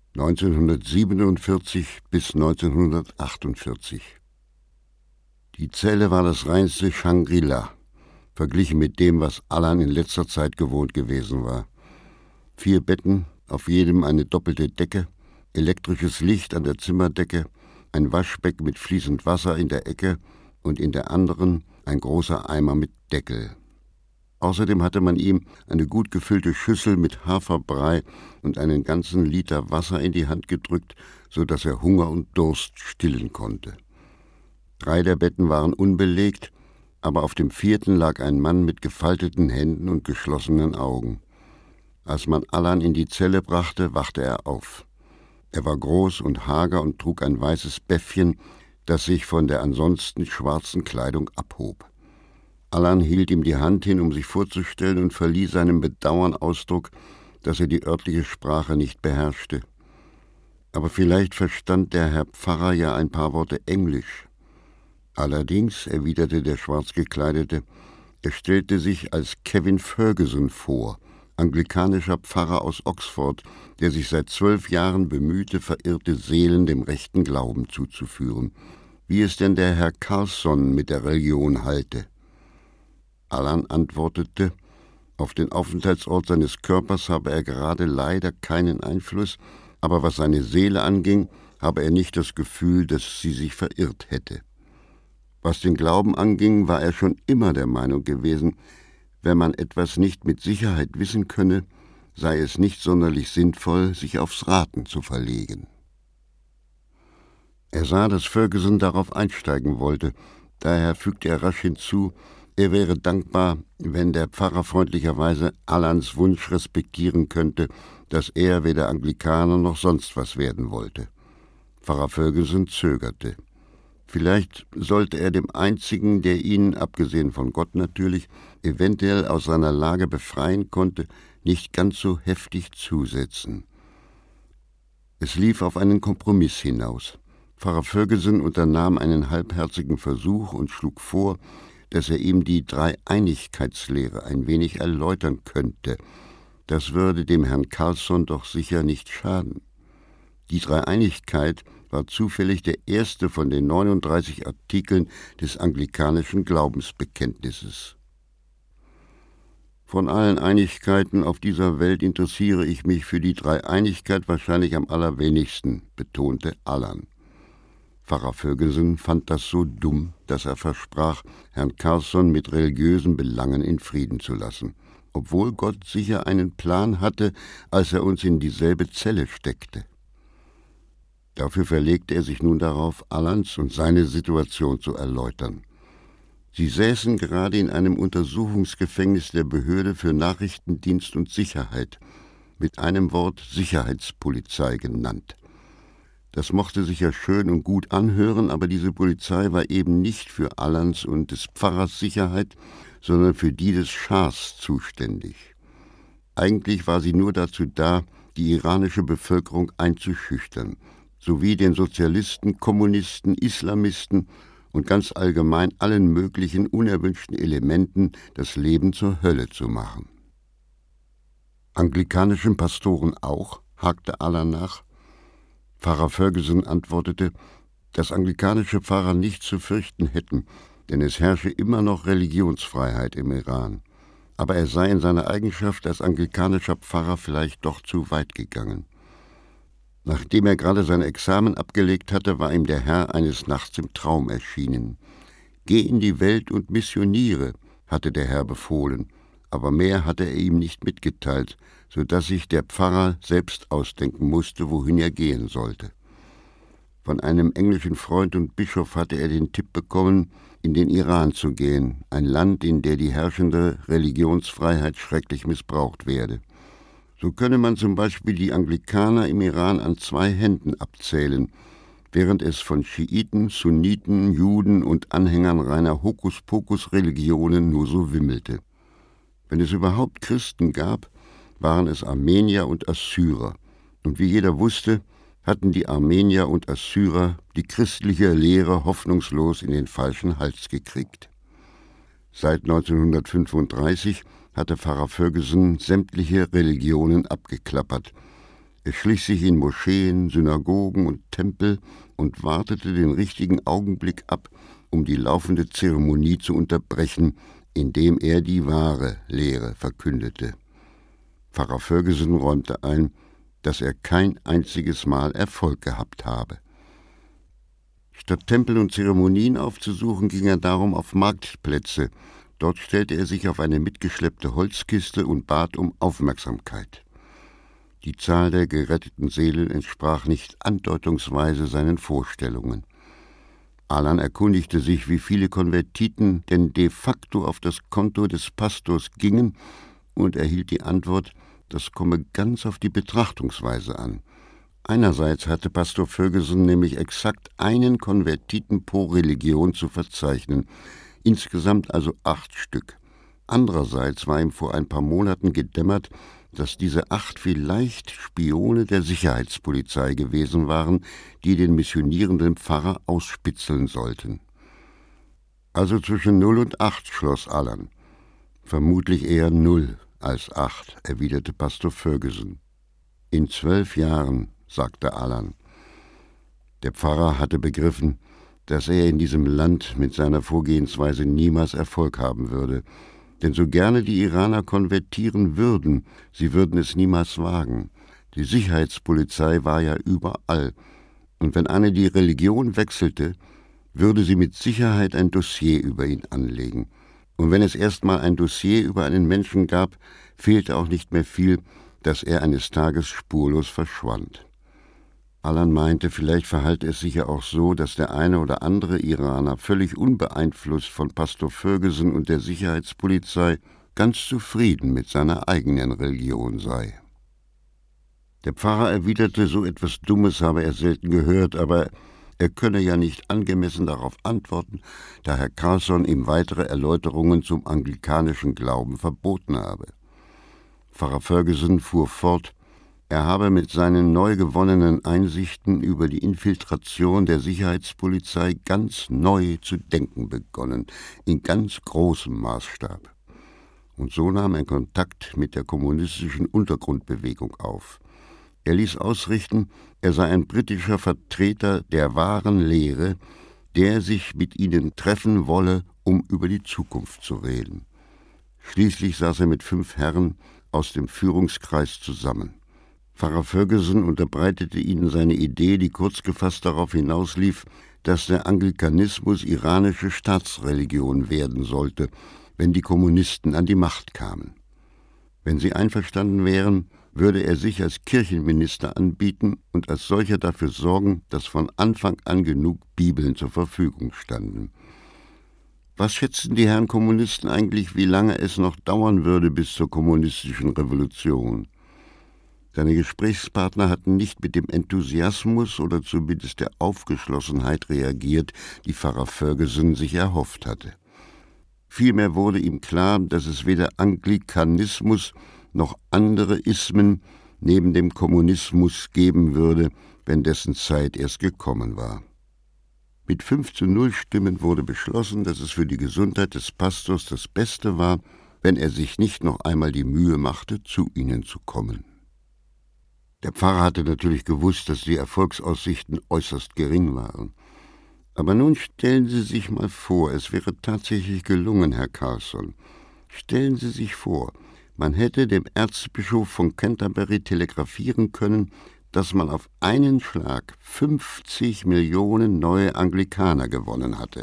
1947 bis 1948. Die Zelle war das reinste Shangri-La, verglichen mit dem, was Allan in letzter Zeit gewohnt gewesen war. 4 Betten, auf jedem eine doppelte Decke, elektrisches Licht an der Zimmerdecke, ein Waschbecken mit fließend Wasser in der Ecke und in der anderen ein großer Eimer mit Deckel. Außerdem hatte man ihm eine gut gefüllte Schüssel mit Haferbrei und einen ganzen Liter Wasser in die Hand gedrückt, so dass er Hunger und Durst stillen konnte. 3 der Betten waren unbelegt, aber auf dem 4. lag ein Mann mit gefalteten Händen und geschlossenen Augen. Als man Allan in die Zelle brachte, wachte er auf. Er war groß und hager und trug ein weißes Bäffchen, das sich von der ansonsten schwarzen Kleidung abhob. Allan hielt ihm die Hand hin, um sich vorzustellen, und verlieh seinem Bedauern Ausdruck, dass er die örtliche Sprache nicht beherrschte. Aber vielleicht verstand der Herr Pfarrer ja ein paar Worte Englisch. Allerdings, erwiderte der Schwarzgekleidete, er stellte sich als Kevin Ferguson vor, anglikanischer Pfarrer aus Oxford, der sich seit 12 Jahren bemühte, verirrte Seelen dem rechten Glauben zuzuführen. Wie es denn der Herr Carlson mit der Religion halte. Allan antwortete, auf den Aufenthaltsort seines Körpers habe er gerade leider keinen Einfluss, aber was seine Seele anging, habe er nicht das Gefühl, dass sie sich verirrt hätte. Was den Glauben anging, war er schon immer der Meinung gewesen, wenn man etwas nicht mit Sicherheit wissen könne, sei es nicht sonderlich sinnvoll, sich aufs Raten zu verlegen. Er sah, dass Ferguson darauf einsteigen wollte, daher fügte er rasch hinzu, er wäre dankbar, wenn der Pfarrer freundlicherweise Allans Wunsch respektieren könnte, dass er weder Anglikaner noch sonst was werden wollte. Pfarrer Ferguson zögerte. Vielleicht sollte er dem Einzigen, der ihn, abgesehen von Gott natürlich, eventuell aus seiner Lage befreien konnte, nicht ganz so heftig zusetzen. Es lief auf einen Kompromiss hinaus. Pfarrer Ferguson unternahm einen halbherzigen Versuch und schlug vor, dass er ihm die Dreieinigkeitslehre ein wenig erläutern könnte. Das würde dem Herrn Carlson doch sicher nicht schaden. Die Dreieinigkeit war zufällig der erste von den 39 Artikeln des anglikanischen Glaubensbekenntnisses. Von allen Einigkeiten auf dieser Welt interessiere ich mich für die Dreieinigkeit wahrscheinlich am allerwenigsten, betonte Allan. Pfarrer Ferguson fand das so dumm, dass er versprach, Herrn Carlson mit religiösen Belangen in Frieden zu lassen, obwohl Gott sicher einen Plan hatte, als er uns in dieselbe Zelle steckte. Dafür verlegte er sich nun darauf, Allans und seine Situation zu erläutern. Sie säßen gerade in einem Untersuchungsgefängnis der Behörde für Nachrichtendienst und Sicherheit, mit einem Wort Sicherheitspolizei genannt. Das mochte sich ja schön und gut anhören, aber diese Polizei war eben nicht für Allans und des Pfarrers Sicherheit, sondern für die des Schahs zuständig. Eigentlich war sie nur dazu da, die iranische Bevölkerung einzuschüchtern, sowie den Sozialisten, Kommunisten, Islamisten und ganz allgemein allen möglichen unerwünschten Elementen das Leben zur Hölle zu machen. Anglikanischen Pastoren auch? Hakte Allan nach. Pfarrer Ferguson antwortete, dass anglikanische Pfarrer nichts zu fürchten hätten, denn es herrsche immer noch Religionsfreiheit im Iran. Aber er sei in seiner Eigenschaft als anglikanischer Pfarrer vielleicht doch zu weit gegangen. Nachdem er gerade sein Examen abgelegt hatte, war ihm der Herr eines Nachts im Traum erschienen. »Geh in die Welt und missioniere«, hatte der Herr befohlen, aber mehr hatte er ihm nicht mitgeteilt, so dass sich der Pfarrer selbst ausdenken musste, wohin er gehen sollte. Von einem englischen Freund und Bischof hatte er den Tipp bekommen, in den Iran zu gehen, ein Land, in der die herrschende Religionsfreiheit schrecklich missbraucht werde. So könne man zum Beispiel die Anglikaner im Iran an 2 Händen abzählen, während es von Schiiten, Sunniten, Juden und Anhängern reiner Hokuspokus-Religionen nur so wimmelte. Wenn es überhaupt Christen gab, waren es Armenier und Assyrer. Und wie jeder wusste, hatten die Armenier und Assyrer die christliche Lehre hoffnungslos in den falschen Hals gekriegt. Seit 1935 hatte Pfarrer Ferguson sämtliche Religionen abgeklappert. Er schlich sich in Moscheen, Synagogen und Tempel und wartete den richtigen Augenblick ab, um die laufende Zeremonie zu unterbrechen, indem er die wahre Lehre verkündete. Pfarrer Ferguson räumte ein, dass er kein einziges Mal Erfolg gehabt habe. Statt Tempel und Zeremonien aufzusuchen, ging er darum auf Marktplätze. Dort stellte er sich auf eine mitgeschleppte Holzkiste und bat um Aufmerksamkeit. Die Zahl der geretteten Seelen entsprach nicht andeutungsweise seinen Vorstellungen. Alan erkundigte sich, wie viele Konvertiten denn de facto auf das Konto des Pastors gingen, und erhielt die Antwort, das komme ganz auf die Betrachtungsweise an. Einerseits hatte Pastor Ferguson nämlich exakt einen Konvertiten pro Religion zu verzeichnen, insgesamt also 8 Stück. Andererseits war ihm vor ein paar Monaten gedämmert, dass diese 8 vielleicht Spione der Sicherheitspolizei gewesen waren, die den missionierenden Pfarrer ausspitzeln sollten. Also zwischen 0 und 8, schloss Alan. Vermutlich eher 0 als 8, erwiderte Pastor Ferguson. In 12 Jahren, sagte Alan. Der Pfarrer hatte begriffen, dass er in diesem Land mit seiner Vorgehensweise niemals Erfolg haben würde. Denn so gerne die Iraner konvertieren würden, sie würden es niemals wagen. Die Sicherheitspolizei war ja überall. Und wenn eine die Religion wechselte, würde sie mit Sicherheit ein Dossier über ihn anlegen. Und wenn es erstmal ein Dossier über einen Menschen gab, fehlte auch nicht mehr viel, dass er eines Tages spurlos verschwand. Alan meinte, vielleicht verhalte es sich ja auch so, dass der eine oder andere Iraner völlig unbeeinflusst von Pastor Ferguson und der Sicherheitspolizei ganz zufrieden mit seiner eigenen Religion sei. Der Pfarrer erwiderte, so etwas Dummes habe er selten gehört, aber er könne ja nicht angemessen darauf antworten, da Herr Carlson ihm weitere Erläuterungen zum anglikanischen Glauben verboten habe. Pfarrer Ferguson fuhr fort, er habe mit seinen neu gewonnenen Einsichten über die Infiltration der Sicherheitspolizei ganz neu zu denken begonnen, in ganz großem Maßstab. Und so nahm er Kontakt mit der kommunistischen Untergrundbewegung auf. Er ließ ausrichten, er sei ein britischer Vertreter der wahren Lehre, der sich mit ihnen treffen wolle, um über die Zukunft zu reden. Schließlich saß er mit 5 Herren aus dem Führungskreis zusammen. Pfarrer Ferguson unterbreitete ihnen seine Idee, die kurz gefasst darauf hinauslief, dass der Anglikanismus iranische Staatsreligion werden sollte, wenn die Kommunisten an die Macht kamen. Wenn sie einverstanden wären, würde er sich als Kirchenminister anbieten und als solcher dafür sorgen, dass von Anfang an genug Bibeln zur Verfügung standen. Was schätzen die Herren Kommunisten eigentlich, wie lange es noch dauern würde bis zur kommunistischen Revolution? Seine Gesprächspartner hatten nicht mit dem Enthusiasmus oder zumindest der Aufgeschlossenheit reagiert, die Pfarrer Ferguson sich erhofft hatte. Vielmehr wurde ihm klar, dass es weder Anglikanismus noch andere Ismen neben dem Kommunismus geben würde, wenn dessen Zeit erst gekommen war. Mit 5:0 Stimmen wurde beschlossen, dass es für die Gesundheit des Pastors das Beste war, wenn er sich nicht noch einmal die Mühe machte, zu ihnen zu kommen. Der Pfarrer hatte natürlich gewusst, dass die Erfolgsaussichten äußerst gering waren. Aber nun stellen Sie sich mal vor, es wäre tatsächlich gelungen, Herr Carlson. Stellen Sie sich vor, man hätte dem Erzbischof von Canterbury telegrafieren können, dass man auf einen Schlag 50 Millionen neue Anglikaner gewonnen hatte.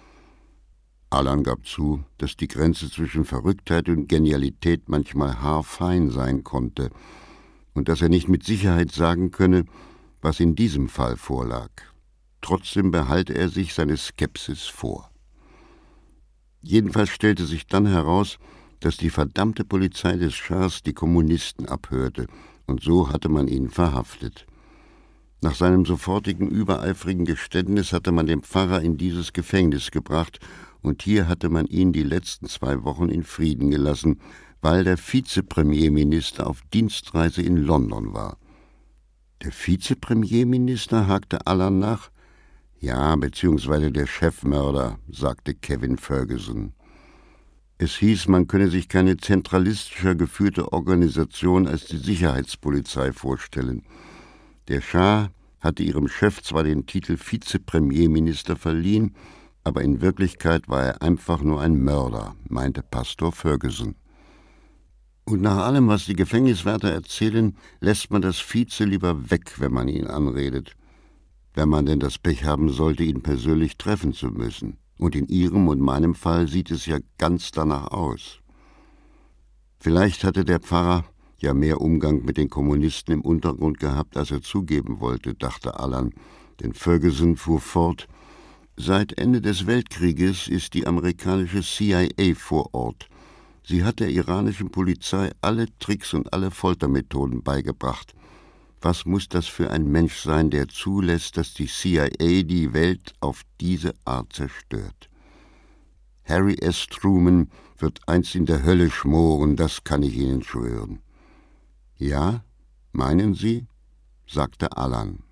Alan gab zu, dass die Grenze zwischen Verrücktheit und Genialität manchmal haarfein sein konnte und dass er nicht mit Sicherheit sagen könne, was in diesem Fall vorlag. Trotzdem behalte er sich seine Skepsis vor. Jedenfalls stellte sich dann heraus, dass die verdammte Polizei des Schahs die Kommunisten abhörte, und so hatte man ihn verhaftet. Nach seinem sofortigen übereifrigen Geständnis hatte man den Pfarrer in dieses Gefängnis gebracht, und hier hatte man ihn die letzten 2 Wochen in Frieden gelassen, weil der Vizepremierminister auf Dienstreise in London war. Der Vizepremierminister, hakte Alan nach. Ja, beziehungsweise der Chefmörder, sagte Kevin Ferguson. Es hieß, man könne sich keine zentralistischer geführte Organisation als die Sicherheitspolizei vorstellen. Der Schah hatte ihrem Chef zwar den Titel Vizepremierminister verliehen, aber in Wirklichkeit war er einfach nur ein Mörder, meinte Pastor Ferguson. Und nach allem, was die Gefängniswärter erzählen, lässt man das Vize lieber weg, wenn man ihn anredet. Wenn man denn das Pech haben sollte, ihn persönlich treffen zu müssen. Und in Ihrem und meinem Fall sieht es ja ganz danach aus. Vielleicht hatte der Pfarrer ja mehr Umgang mit den Kommunisten im Untergrund gehabt, als er zugeben wollte, dachte Allan, denn Ferguson fuhr fort: Seit Ende des Weltkrieges ist die amerikanische CIA vor Ort. Sie hat der iranischen Polizei alle Tricks und alle Foltermethoden beigebracht. Was muss das für ein Mensch sein, der zulässt, dass die CIA die Welt auf diese Art zerstört? Harry S. Truman wird einst in der Hölle schmoren, das kann ich Ihnen schwören. Ja, meinen Sie? Sagte Allan.